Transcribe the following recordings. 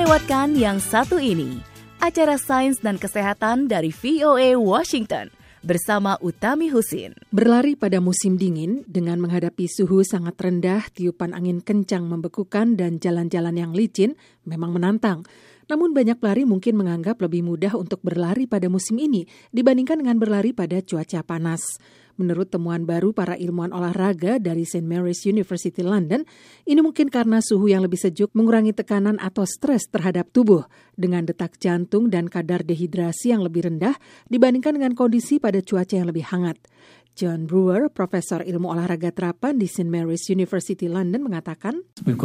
lewatkan yang satu ini, acara Sains dan Kesehatan dari VOA Washington bersama Utami Husin. Berlari pada musim dingin dengan menghadapi suhu sangat rendah, tiupan angin kencang membekukan dan jalan-jalan yang licin memang menantang. Namun banyak pelari mungkin menganggap lebih mudah untuk berlari pada musim ini dibandingkan dengan berlari pada cuaca panas. Menurut temuan baru para ilmuwan olahraga dari St. Mary's University London, ini mungkin karena suhu yang lebih sejuk mengurangi tekanan atau stres terhadap tubuh dengan detak jantung dan kadar dehidrasi yang lebih rendah dibandingkan dengan kondisi pada cuaca yang lebih hangat. John Brewer, profesor ilmu olahraga terapan di St. Mary's University London mengatakan,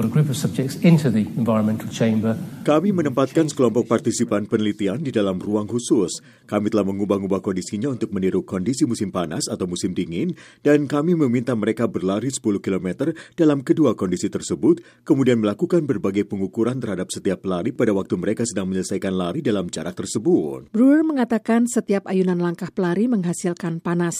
Kami menempatkan sekelompok partisipan penelitian di dalam ruang khusus. Kami telah mengubah-ubah kondisinya untuk meniru kondisi musim panas atau musim dingin, dan kami meminta mereka berlari 10 km dalam kedua kondisi tersebut, kemudian melakukan berbagai pengukuran terhadap setiap pelari pada waktu mereka sedang menyelesaikan lari dalam jarak tersebut. Brewer mengatakan setiap ayunan langkah pelari menghasilkan panas.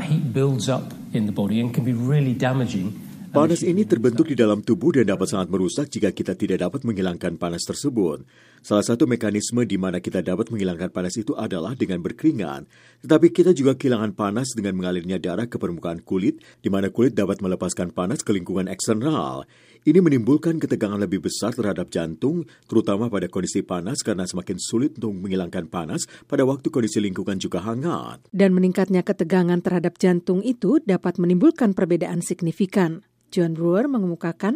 Panas ini terbentuk di dalam tubuh dan dapat sangat merusak jika kita tidak dapat menghilangkan panas tersebut. Salah satu mekanisme di mana kita dapat menghilangkan panas itu adalah dengan berkeringat. Tetapi kita juga kehilangan panas dengan mengalirnya darah ke permukaan kulit, di mana kulit dapat melepaskan panas ke lingkungan eksternal. Ini menimbulkan ketegangan lebih besar terhadap jantung, terutama pada kondisi panas karena semakin sulit untuk menghilangkan panas pada waktu kondisi lingkungan juga hangat. Dan meningkatnya ketegangan terhadap jantung itu dapat menimbulkan perbedaan signifikan. John Brewer mengemukakan,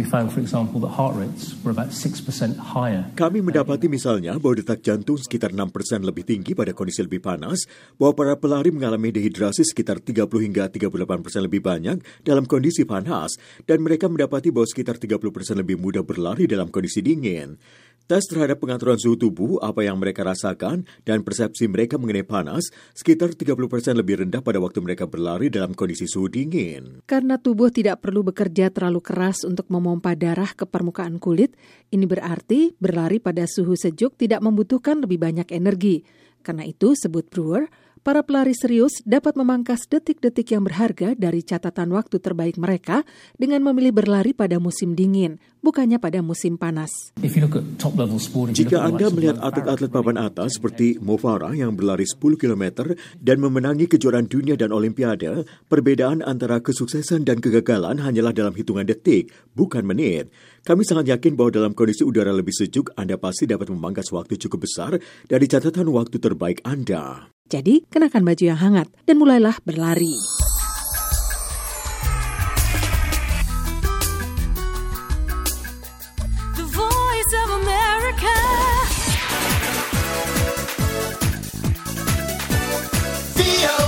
Kami mendapati misalnya bahwa detak jantung sekitar 6% lebih tinggi pada kondisi lebih panas, bahwa para pelari mengalami dehidrasi sekitar 30 hingga 38% lebih banyak dalam kondisi panas, dan mereka mendapati bahwa sekitar 30% lebih mudah berlari dalam kondisi dingin. Tes terhadap pengaturan suhu tubuh, apa yang mereka rasakan, dan persepsi mereka mengenai panas, sekitar 30% lebih rendah pada waktu mereka berlari dalam kondisi suhu dingin. Karena tubuh tidak perlu bekerja terlalu keras untuk memompa darah ke permukaan kulit, ini berarti berlari pada suhu sejuk tidak membutuhkan lebih banyak energi. Karena itu, sebut Brewer, para pelari serius dapat memangkas detik-detik yang berharga dari catatan waktu terbaik mereka dengan memilih berlari pada musim dingin, bukannya pada musim panas. Jika Anda melihat atlet-atlet papan atas seperti Mo Farah yang berlari 10 km dan memenangi kejuaraan dunia dan olimpiade, perbedaan antara kesuksesan dan kegagalan hanyalah dalam hitungan detik, bukan menit. Kami sangat yakin bahwa dalam kondisi udara lebih sejuk, Anda pasti dapat memangkas waktu cukup besar dari catatan waktu terbaik Anda. Jadi, kenakan baju yang hangat dan mulailah berlari. The Voice of America. VOA.